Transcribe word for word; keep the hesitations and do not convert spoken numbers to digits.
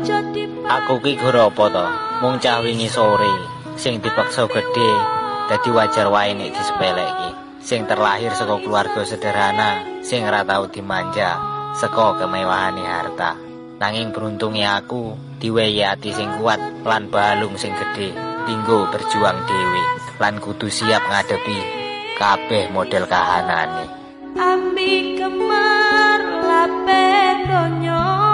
Aku ki goro apa to? Mung cah wingi sore sing dipaksa gedhe dadi wajar wae nek disepeleki. Sing terlahir saka keluarga sederhana, sing ora tau dimanja saka kemewahane harta. Nanging beruntunge aku diwehi ati sing kuat lan balung sing gedhe, dinggo berjuang dhewe lan kudu siap ngadepi kabeh model kahanane. Ambi kemar lape donya